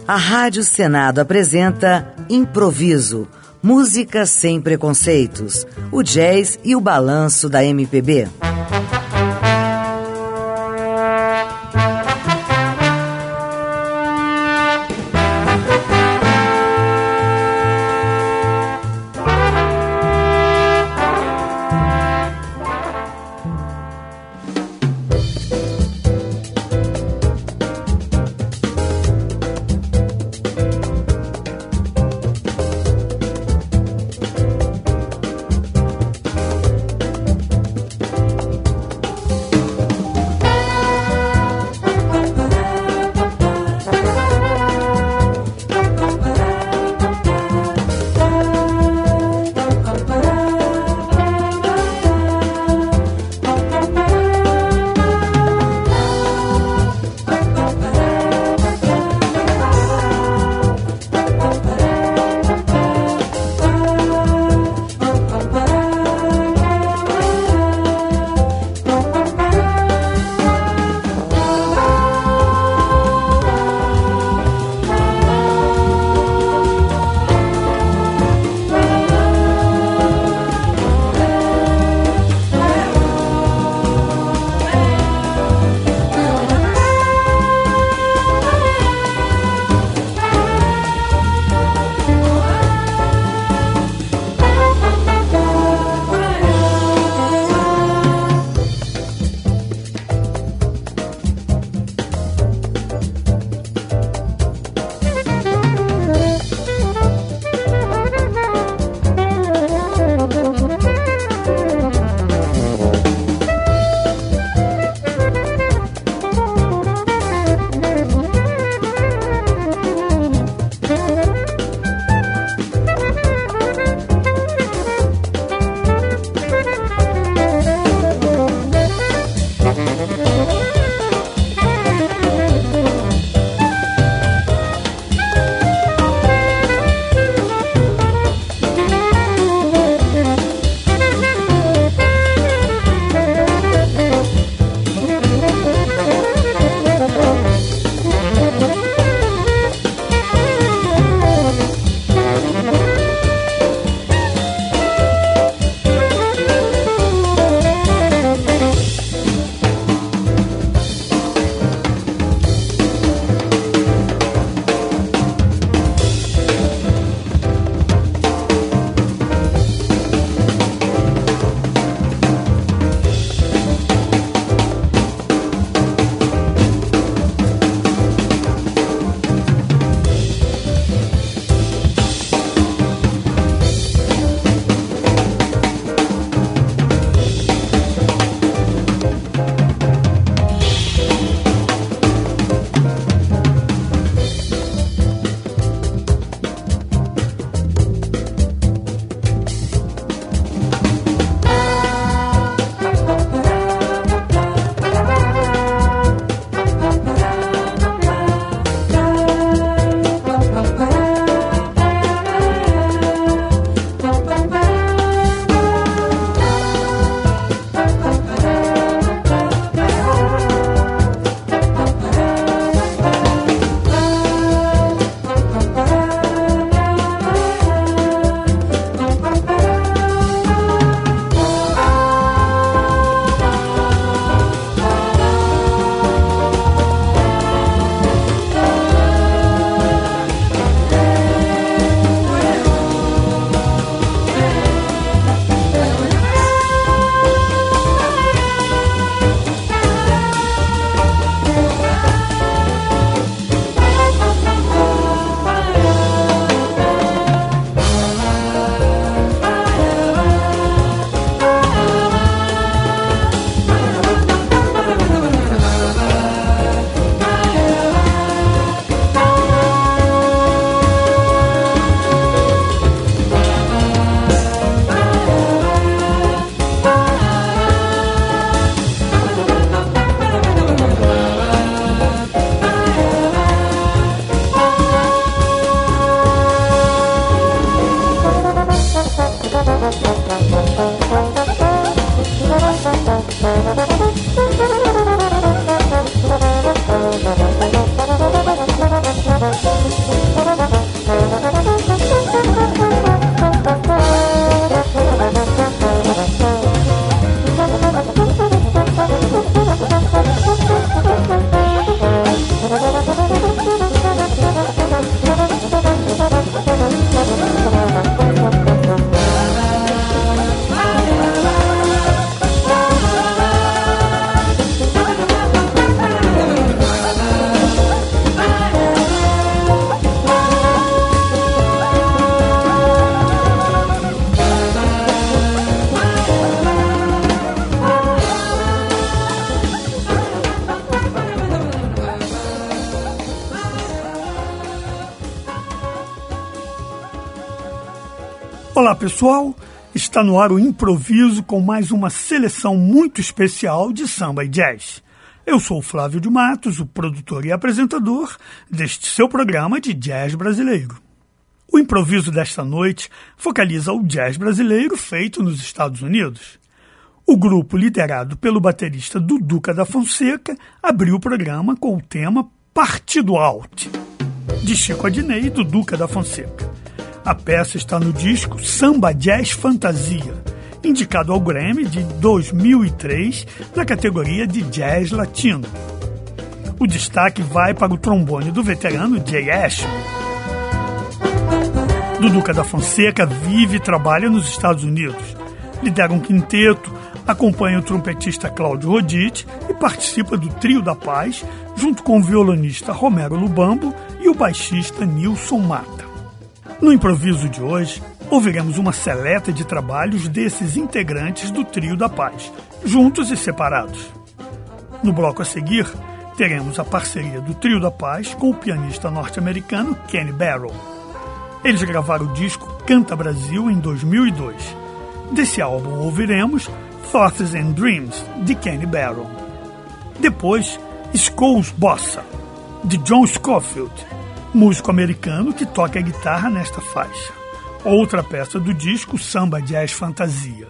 A Rádio Senado apresenta Improviso, música sem preconceitos, o jazz e o balanço da MPB. Olá pessoal, está no ar o Improviso com mais uma seleção muito especial de samba e jazz. Eu sou o Flávio de Matos, o produtor e apresentador deste seu programa de jazz brasileiro. O improviso desta noite focaliza o jazz brasileiro feito nos Estados Unidos. O grupo, liderado pelo baterista Duduca da Fonseca, abriu o programa com o tema Partido Alto, de Chico Adnet e Duduca da Fonseca. A peça está no disco Samba Jazz Fantasia, indicado ao Grammy de 2003 na categoria de Jazz Latino. O destaque vai para o trombone do veterano Jay Ashman. Duduca da Fonseca vive e trabalha nos Estados Unidos. Lidera um quinteto, acompanha o trompetista Cláudio Rodite e participa do Trio da Paz, junto com o violonista Romero Lubambo e o baixista Nilson Mata. No improviso de hoje, ouviremos uma seleta de trabalhos desses integrantes do Trio da Paz, juntos e separados. No bloco a seguir, teremos a parceria do Trio da Paz com o pianista norte-americano Kenny Barrow. Eles gravaram o disco Canta Brasil em 2002. Desse álbum ouviremos Thoughts and Dreams, de Kenny Barrow. Depois, Skulls Bossa, de John Scofield, músico americano que toca a guitarra nesta faixa. Outra peça do disco Samba Jazz Fantasia.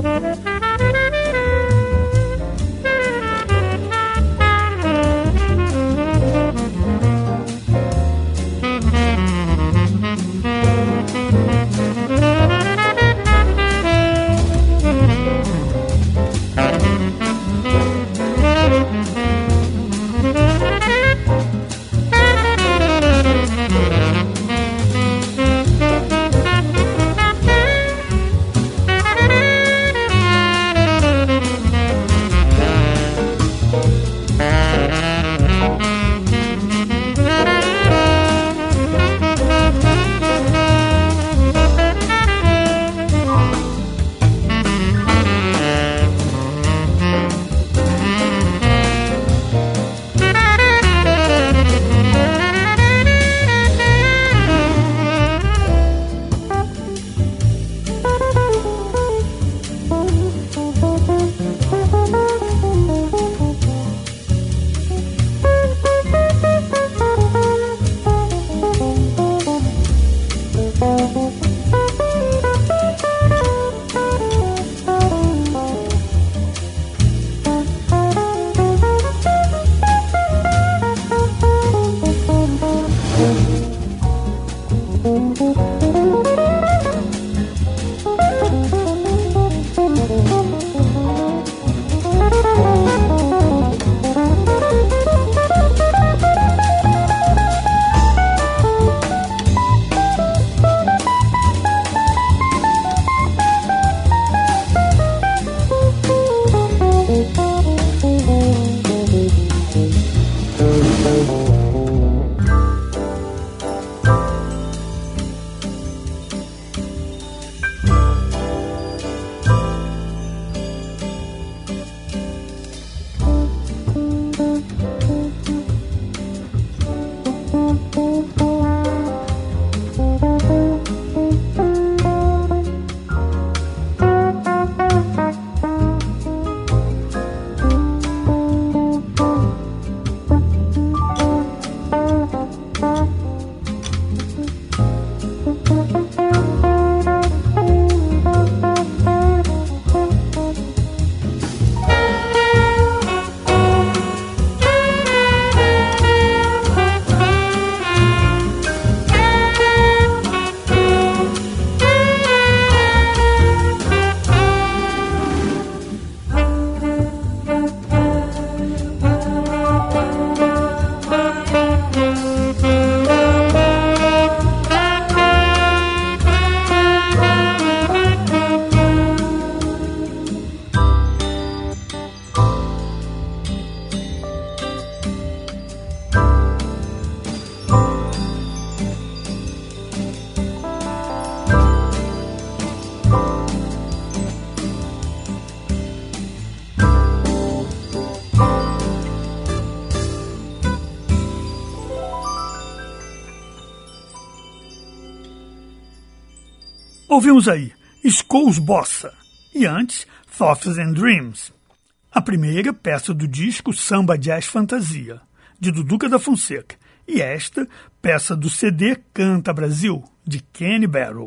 Ouvimos aí Skulls Bossa e antes Thoughts and Dreams, a primeira peça do disco Samba Jazz Fantasia, de Duduca da Fonseca, e esta peça do CD Canta Brasil, de Kenny Barrow.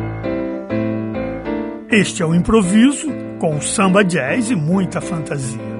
Este é o improviso com samba jazz e muita fantasia.